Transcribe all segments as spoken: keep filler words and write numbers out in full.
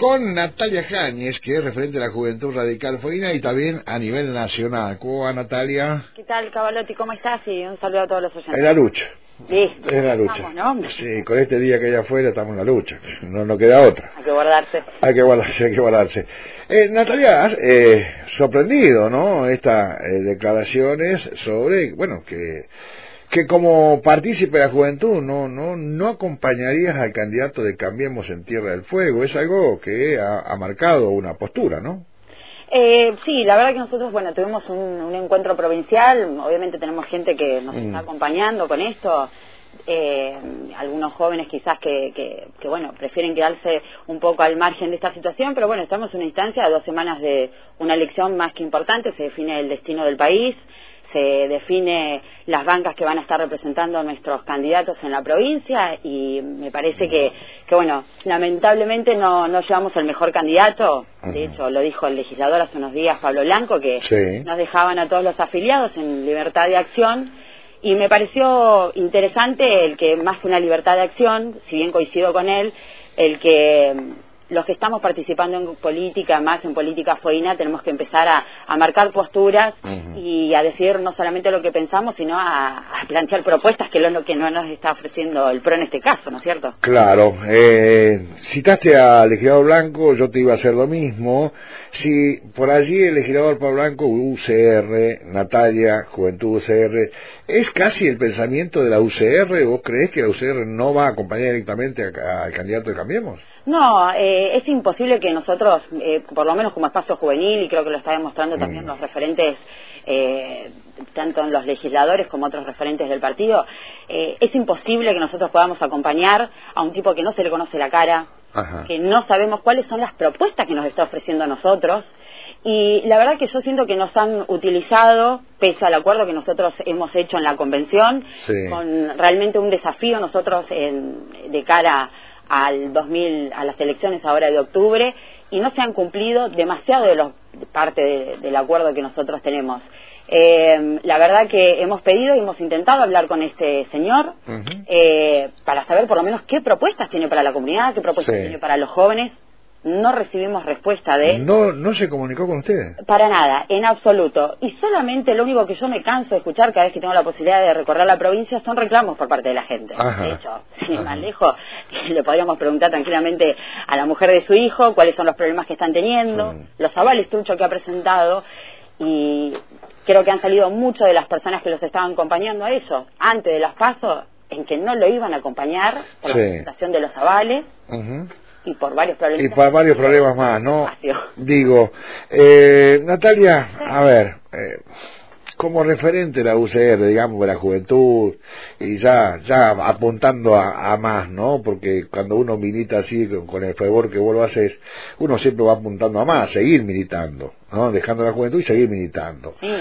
con Natalia Jáñez, que es referente de la Juventud Radical Fueguina y también a nivel nacional. ¿Cómo va, Natalia? ¿Qué tal, Cavalotti? ¿Cómo estás? Y un saludo a todos los oyentes. En la lucha. Listo. En la lucha. Vamos, ¿no? Sí, con este día que hay afuera estamos en la lucha. No nos queda otra. Hay que guardarse. Hay que guardarse, hay que guardarse. Eh, Natalia, has eh, sorprendido, ¿no? Estas eh, declaraciones sobre, bueno, que... que como partícipe de la juventud no no no acompañarías al candidato de Cambiemos en Tierra del Fuego. Es algo que ha, ha marcado una postura, ¿no? Eh, sí, la verdad que nosotros, bueno, tuvimos un, un encuentro provincial. Obviamente tenemos gente que nos mm. está acompañando con esto. Eh, algunos jóvenes quizás que, que, que, bueno, prefieren quedarse un poco al margen de esta situación, pero bueno, estamos en una instancia de dos semanas de una elección más que importante. Se define el destino del país, se define las bancas que van a estar representando a nuestros candidatos en la provincia y me parece que, que bueno, lamentablemente no, no llevamos el mejor candidato. De hecho, lo dijo el legislador hace unos días, Pablo Blanco, que sí. nos dejaban a todos los afiliados en libertad de acción y me pareció interesante el que, más que una libertad de acción, si bien coincido con él, el que los que estamos participando en política, más en política fueguina, tenemos que empezar a, a marcar posturas uh-huh. y a decir no solamente lo que pensamos, sino a, a plantear propuestas, que es lo que no nos está ofreciendo el P R O en este caso, ¿no es cierto? Claro. Eh, citaste al legislador Blanco, yo te iba a hacer lo mismo. Si por allí el legislador Pablo Blanco, U C R, Natalia, Juventud U C R, ¿es casi el pensamiento de la U C R? ¿Vos creés que la U C R no va a acompañar directamente al candidato de Cambiemos? No, eh, es imposible que nosotros, eh, por lo menos como espacio juvenil, y creo que lo está demostrando también mm. los referentes, eh, tanto en los legisladores como otros referentes del partido, eh, es imposible que nosotros podamos acompañar a un tipo que no se le conoce la cara, Ajá. que no sabemos cuáles son las propuestas que nos está ofreciendo a nosotros. Y la verdad que yo siento que nos han utilizado, pese al acuerdo que nosotros hemos hecho en la convención, sí. con realmente un desafío nosotros en, de cara al dos mil, a las elecciones ahora de octubre, y no se han cumplido demasiado de los parte de, del acuerdo que nosotros tenemos. Eh, la verdad que hemos pedido y hemos intentado hablar con este señor uh-huh. eh, para saber por lo menos qué propuestas tiene para la comunidad, qué propuestas sí. tiene para los jóvenes. No recibimos respuesta de él. No, no se comunicó con ustedes. Para nada, en absoluto. Y solamente lo único que yo me canso de escuchar cada vez que tengo la posibilidad de recorrer la provincia son reclamos por parte de la gente. Ajá. De hecho, sin más lejos, le podríamos preguntar tranquilamente a la mujer de su hijo cuáles son los problemas que están teniendo, sí. los avales truchos que ha presentado, y creo que han salido muchas de las personas que los estaban acompañando a eso, antes de las PASO, en que no lo iban a acompañar por sí. la presentación de los avales. Uh-huh. Y por varios problemas. Y por varios problemas más, ¿no? Digo, eh, Natalia, a ver, eh, como referente de la U C R, digamos, de la juventud, y ya ya apuntando a, a más, ¿no? Porque cuando uno milita así, con, con el fervor que vos lo haces, uno siempre va apuntando a más, seguir militando, ¿no? Dejando la juventud y seguir militando. Sí.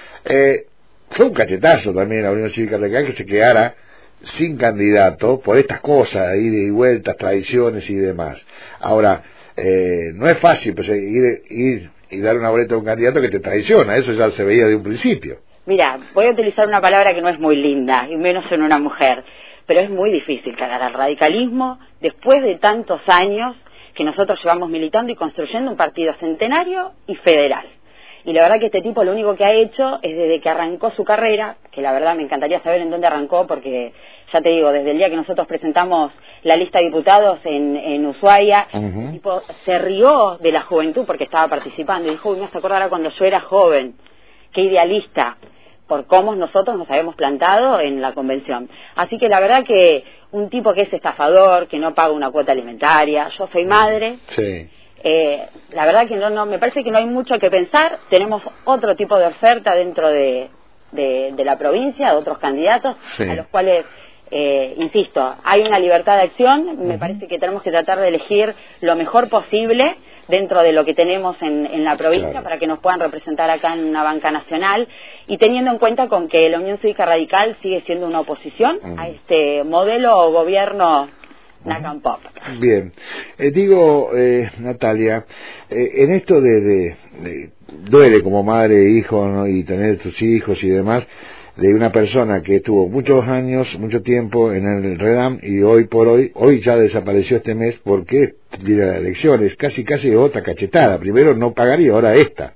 Eh, fue un cachetazo también la Unión Cívica Radical que se quedara sin candidato por estas cosas, ida y vueltas, tradiciones y demás. Ahora, eh, no es fácil pues, ir, ir y dar una boleta a un candidato que te traiciona, eso ya se veía de un principio. Mira, voy a utilizar una palabra que no es muy linda, y menos en una mujer, pero es muy difícil cargar al radicalismo después de tantos años que nosotros llevamos militando y construyendo un partido centenario y federal. Y la verdad que este tipo lo único que ha hecho es desde que arrancó su carrera, que la verdad me encantaría saber en dónde arrancó, porque ya te digo, desde el día que nosotros presentamos la lista de diputados en, en Ushuaia, uh-huh. el tipo se rió de la juventud porque estaba participando y dijo, uy, me hace acordar a cuando yo era joven, qué idealista, por cómo nosotros nos habíamos plantado en la convención. Así que la verdad que un tipo que es estafador, que no paga una cuota alimentaria, yo soy madre, sí. Eh, la verdad que no, no, me parece que no hay mucho que pensar. Tenemos otro tipo de oferta dentro de, de, de la provincia, de otros candidatos, sí. a los cuales, eh, insisto, hay una libertad de acción. Uh-huh. Me parece que tenemos que tratar de elegir lo mejor posible dentro de lo que tenemos en, en la provincia, claro. para que nos puedan representar acá en una banca nacional, y teniendo en cuenta con que la Unión Cívica Radical sigue siendo una oposición uh-huh. a este modelo o gobierno Nacampop. Bien, eh, digo, eh, Natalia, eh, en esto de, de, de duele como madre e hijo, ¿no? Y tener tus hijos y demás, de una persona que estuvo muchos años, mucho tiempo en el REDAM y hoy por hoy, hoy ya desapareció este mes porque viene las elecciones, casi casi otra cachetada, primero no pagaría, ahora esta.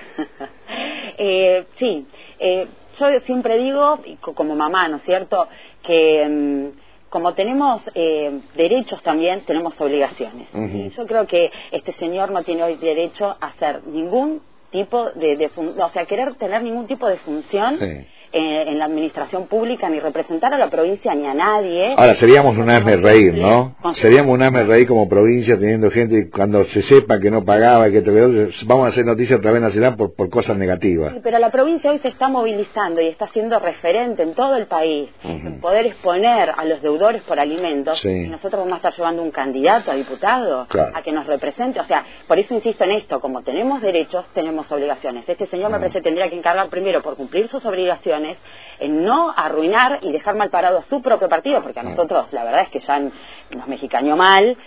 eh, sí, eh, yo siempre digo, como mamá, ¿no es cierto?, que mmm, como tenemos eh, derechos también, tenemos obligaciones. Uh-huh. Y yo creo que este señor no tiene hoy derecho a hacer ningún tipo de, de fun- o sea, querer tener ningún tipo de función sí. en, en la administración pública, ni representar a la provincia ni a nadie. Ahora, seríamos un hazme reír, ¿no? Seríamos un hazme reír como provincia, teniendo gente, cuando se sepa que no pagaba, que vamos a hacer noticias otra vez nacional por, por cosas negativas. Sí, pero la provincia hoy se está movilizando y está siendo referente en todo el país, uh-huh. en poder exponer a los deudores por alimentos, sí. y nosotros vamos a estar llevando un candidato a diputado, claro. a que nos represente. O sea, por eso insisto en esto, como tenemos derechos, tenemos obligaciones. Este señor uh-huh. me parece que tendría que encargar primero por cumplir sus obligaciones, en no arruinar y dejar mal parado a su propio partido, porque a nosotros la verdad es que ya nos mexicañó mal,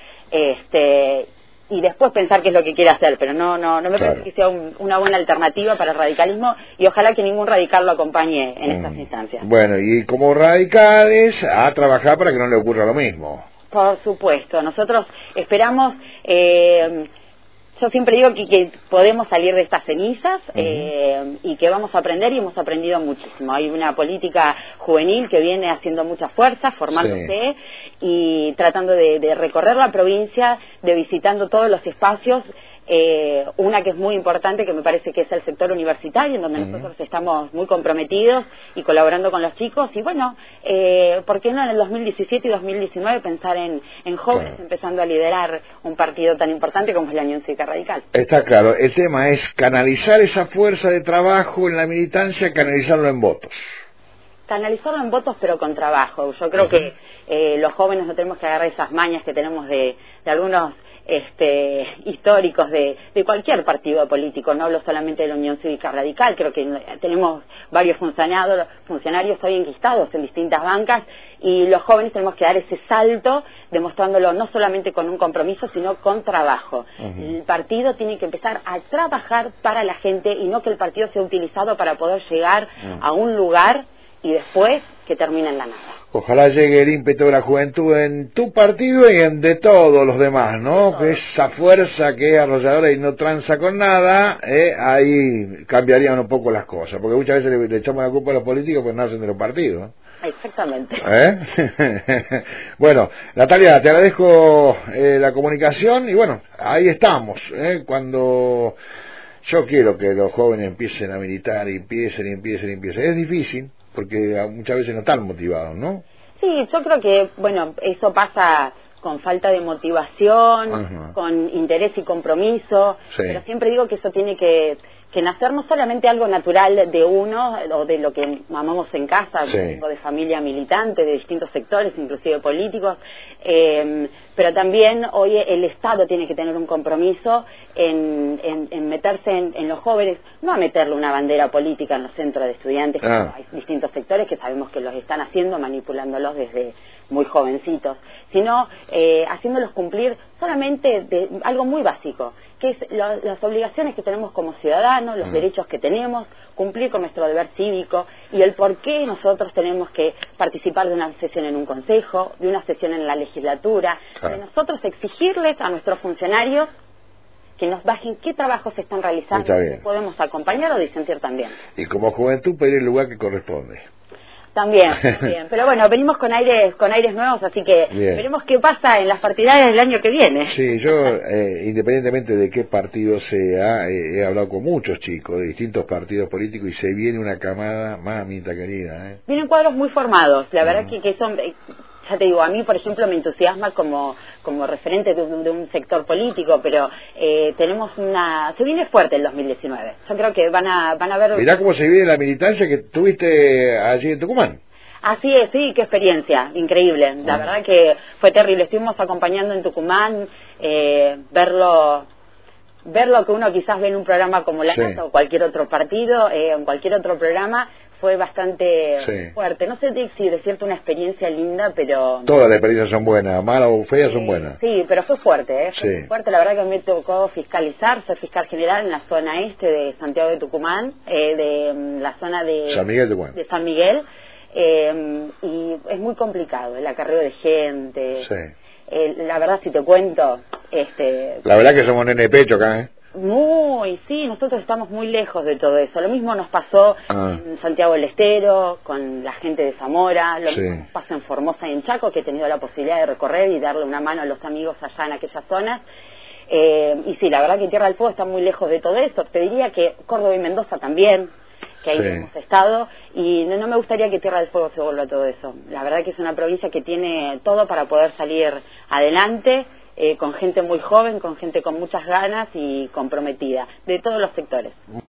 este y después pensar qué es lo que quiere hacer, pero no no no me claro. parece que sea un, una buena alternativa para el radicalismo, y ojalá que ningún radical lo acompañe en mm. estas instancias. Bueno, y como radicales, a trabajar para que no le ocurra lo mismo. Por supuesto, nosotros esperamos... Eh, Yo siempre digo que, que podemos salir de estas cenizas uh-huh. eh, y que vamos a aprender, y hemos aprendido muchísimo. Hay una política juvenil que viene haciendo mucha fuerza, formándose sí. y tratando de, de recorrer la provincia, de visitando todos los espacios. Eh, una que es muy importante, que me parece que es el sector universitario, en donde uh-huh. nosotros estamos muy comprometidos y colaborando con los chicos. Y bueno, eh, ¿por qué no en el dos mil diecisiete y dos mil diecinueve pensar en, en jóvenes claro. empezando a liderar un partido tan importante como es la Unión Cívica Radical? Está claro, el tema es canalizar esa fuerza de trabajo en la militancia, canalizarlo en votos. Canalizarlo en votos, pero con trabajo. Yo creo uh-huh. que eh, los jóvenes no tenemos que agarrar esas mañas que tenemos de, de algunos... Este, históricos de, de cualquier partido político, no hablo solamente de la Unión Cívica Radical, creo que tenemos varios funcionarios, funcionarios hoy enquistados en distintas bancas, y los jóvenes tenemos que dar ese salto, demostrándolo no solamente con un compromiso, sino con trabajo. Uh-huh. El partido tiene que empezar a trabajar para la gente, y no que el partido sea utilizado para poder llegar uh-huh. a un lugar y después que termine en la nada. Ojalá llegue el ímpetu de la juventud en tu partido y en de todos los demás, ¿no? Que esa fuerza que es arrolladora y no tranza con nada, eh, ahí cambiarían un poco las cosas, porque muchas veces le, le echamos la culpa a los políticos, pues nacen de los partidos. Exactamente. ¿Eh? Bueno, Natalia, te agradezco eh, la comunicación, y bueno, ahí estamos, ¿eh? Cuando yo quiero que los jóvenes empiecen a militar, y empiecen, y empiecen, y empiecen. Es difícil, porque muchas veces no están motivados, ¿no? Sí, yo creo que, bueno, eso pasa con falta de motivación, uh-huh. con interés y compromiso, sí. pero siempre digo que eso tiene que, que nacer no solamente algo natural de uno, o de lo que mamamos en casa, sí. vengo de familia militante, de distintos sectores, inclusive políticos, eh, pero también hoy el Estado tiene que tener un compromiso en, en, en meterse en, en los jóvenes, no a meterle una bandera política en los centros de estudiantes, ah. hay distintos sectores que sabemos que los están haciendo, manipulándolos desde muy jovencitos, sino eh, haciéndolos cumplir solamente de algo muy básico, que es lo, las obligaciones que tenemos como ciudadanos, los mm. derechos que tenemos, cumplir con nuestro deber cívico, y el por qué nosotros tenemos que participar de una sesión en un consejo, de una sesión en la legislatura, claro. de nosotros exigirles a nuestros funcionarios que nos bajen qué trabajos se están realizando, que podemos acompañar o disentir también. Y como juventud pedir el lugar que corresponde. También, también. Pero bueno, venimos con aires con aires nuevos, así que bien. Veremos qué pasa en las partidarias del año que viene. Sí, yo, eh, independientemente de qué partido sea, eh, he hablado con muchos chicos de distintos partidos políticos, y se viene una camada, mamita querida. ¿eh? Vienen cuadros muy formados, la uh-huh. verdad que, que son... Ya te digo, a mí, por ejemplo, me entusiasma como como referente de, de un sector político, pero eh, tenemos una... Se viene fuerte el dos mil diecinueve. Yo creo que van a van a ver... Mirá cómo se vive la militancia que tuviste allí en Tucumán. Así es, sí, qué experiencia, increíble. La uh-huh. verdad que fue terrible. Estuvimos acompañando en Tucumán, eh, verlo... ver lo que uno quizás ve en un programa como La Casa sí. o cualquier otro partido, eh, en cualquier otro programa, fue bastante sí. fuerte. No sé si decirte una experiencia linda, pero... Todas las experiencias son buenas, malas o feas sí, son buenas. Sí, pero fue fuerte, ¿eh? Fue sí. fuerte. La verdad que me tocó fiscalizar, ser fiscal general en la zona este de Santiago de Tucumán, eh, de um, la zona de San Miguel de, bueno. de San Miguel, eh, y es muy complicado el acarreo de gente. Sí. Eh, la verdad, si te cuento... este La verdad que somos nene de pecho acá, ¿eh? Muy, sí, nosotros estamos muy lejos de todo eso. Lo mismo nos pasó ah. en Santiago del Estero, con la gente de Zamora, lo sí. mismo nos pasa en Formosa y en Chaco, que he tenido la posibilidad de recorrer y darle una mano a los amigos allá en aquellas zonas. Eh, y sí, la verdad que Tierra del Fuego está muy lejos de todo eso. Te diría que Córdoba y Mendoza también, que ahí sí. hemos estado, y no, no me gustaría que Tierra del Fuego se vuelva todo eso. La verdad que es una provincia que tiene todo para poder salir adelante, Eh, con gente muy joven, con gente con muchas ganas y comprometida, de todos los sectores.